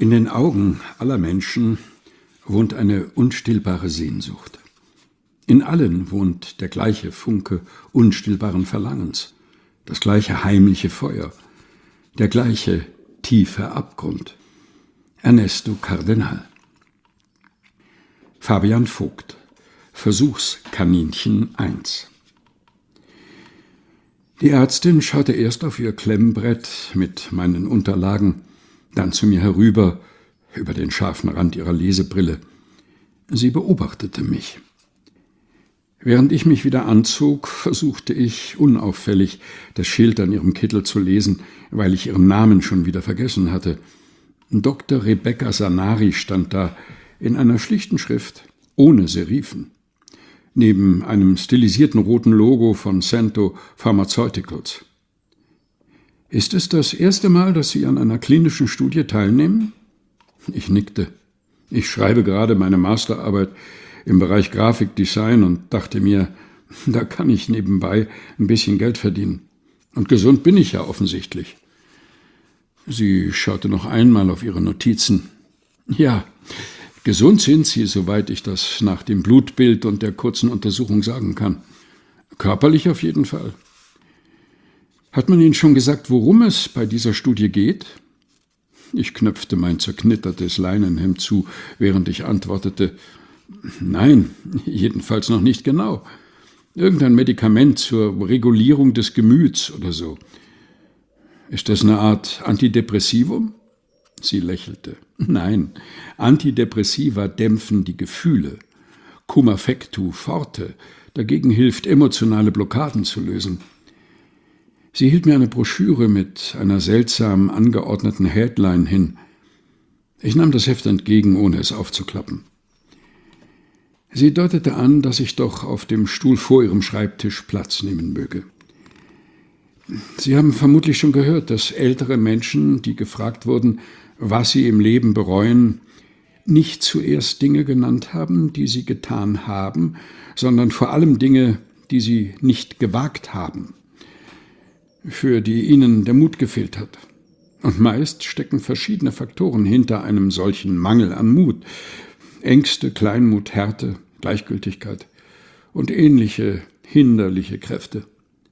In den Augen aller Menschen wohnt eine unstillbare Sehnsucht. In allen wohnt der gleiche Funke unstillbaren Verlangens, das gleiche heimliche Feuer, der gleiche tiefe Abgrund. Ernesto Cardenal. Fabian Vogt, Versuchskaninchen 1. Die Ärztin schaute erst auf ihr Klemmbrett mit meinen Unterlagen, dann zu mir herüber, über den scharfen Rand ihrer Lesebrille. Sie beobachtete mich. Während ich mich wieder anzog, versuchte ich, unauffällig, das Schild an ihrem Kittel zu lesen, weil ich ihren Namen schon wieder vergessen hatte. Dr. Rebecca Sanari stand da, in einer schlichten Schrift, ohne Serifen, neben einem stilisierten roten Logo von Cento Pharmaceuticals. »Ist es das erste Mal, dass Sie an einer klinischen Studie teilnehmen?« Ich nickte. Ich schreibe gerade meine Masterarbeit im Bereich Grafikdesign und dachte mir, da kann ich nebenbei ein bisschen Geld verdienen. Und gesund bin ich ja offensichtlich. Sie schaute noch einmal auf ihre Notizen. Ja, gesund sind Sie, soweit ich das nach dem Blutbild und der kurzen Untersuchung sagen kann. Körperlich auf jeden Fall. Hat man Ihnen schon gesagt, worum es bei dieser Studie geht? Ich knöpfte mein zerknittertes Leinenhemd zu, während ich antwortete, nein, jedenfalls noch nicht genau. Irgendein Medikament zur Regulierung des Gemüts oder so. Ist das eine Art Antidepressivum? Sie lächelte. Nein, Antidepressiva dämpfen die Gefühle. Cum affectu forte dagegen hilft, emotionale Blockaden zu lösen. Sie hielt mir eine Broschüre mit einer seltsam angeordneten Headline hin. Ich nahm das Heft entgegen, ohne es aufzuklappen. Sie deutete an, dass ich doch auf dem Stuhl vor ihrem Schreibtisch Platz nehmen möge. Sie haben vermutlich schon gehört, dass ältere Menschen, die gefragt wurden, was sie im Leben bereuen, nicht zuerst Dinge genannt haben, die sie getan haben, sondern vor allem Dinge, die sie nicht gewagt haben, für die ihnen der Mut gefehlt hat. Und meist stecken verschiedene Faktoren hinter einem solchen Mangel an Mut. Ängste, Kleinmut, Härte, Gleichgültigkeit und ähnliche hinderliche Kräfte.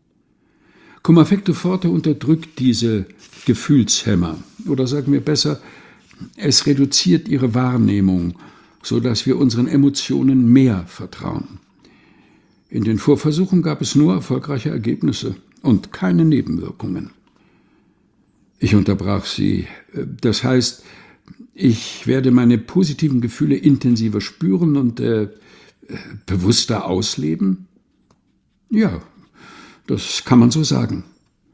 Cum affectu forte unterdrückt diese Gefühlshämmer, oder sagen wir besser, es reduziert ihre Wahrnehmung, sodass wir unseren Emotionen mehr vertrauen. In den Vorversuchen gab es nur erfolgreiche Ergebnisse und keine Nebenwirkungen. Ich unterbrach sie. Das heißt, ich werde meine positiven Gefühle intensiver spüren und bewusster ausleben? Ja, das kann man so sagen.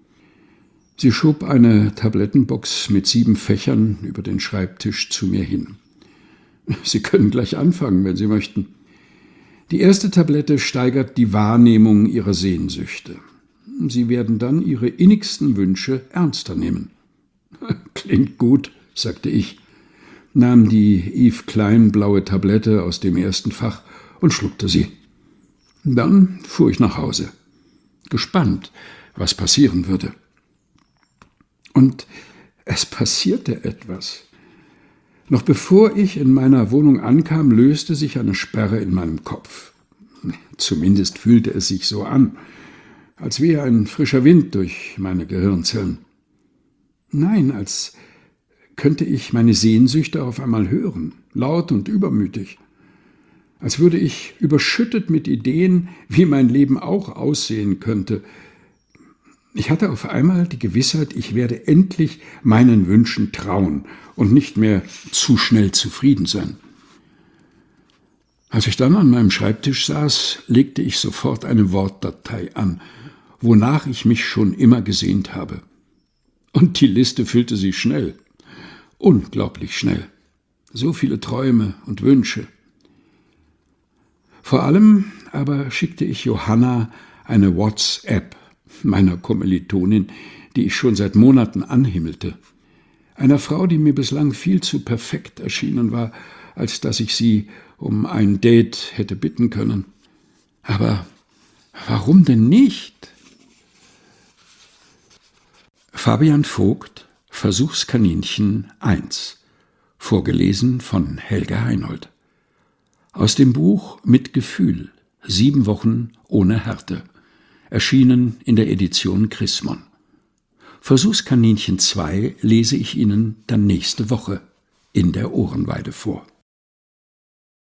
Sie schob eine Tablettenbox mit 7 Fächern über den Schreibtisch zu mir hin. Sie können gleich anfangen, wenn Sie möchten. Die erste Tablette steigert die Wahrnehmung Ihrer Sehnsüchte. Sie werden dann Ihre innigsten Wünsche ernster nehmen. Klingt gut, sagte ich, nahm die Yves Klein blaue Tablette aus dem ersten Fach und schluckte sie. Dann fuhr ich nach Hause, gespannt, was passieren würde. Und es passierte etwas. Noch bevor ich in meiner Wohnung ankam, löste sich eine Sperre in meinem Kopf. Zumindest fühlte es sich so an, als wehe ein frischer Wind durch meine Gehirnzellen. Nein, als könnte ich meine Sehnsüchte auf einmal hören, laut und übermütig. Als würde ich überschüttet mit Ideen, wie mein Leben auch aussehen könnte. Ich hatte auf einmal die Gewissheit, ich werde endlich meinen Wünschen trauen und nicht mehr zu schnell zufrieden sein. Als ich dann an meinem Schreibtisch saß, legte ich sofort eine Wortdatei an, wonach ich mich schon immer gesehnt habe. Und die Liste füllte sich schnell, unglaublich schnell. So viele Träume und Wünsche. Vor allem aber schickte ich Johanna eine WhatsApp, meiner Kommilitonin, die ich schon seit Monaten anhimmelte. Einer Frau, die mir bislang viel zu perfekt erschienen war, als dass ich sie um ein Date hätte bitten können. Aber warum denn nicht? Fabian Vogt, Versuchskaninchen 1. Vorgelesen von Helge Heinold. Aus dem Buch Mit Gefühl, 7 Wochen ohne Härte. Erschienen in der Edition Chrismon. Versuchskaninchen 2 lese ich Ihnen dann nächste Woche in der Ohrenweide vor.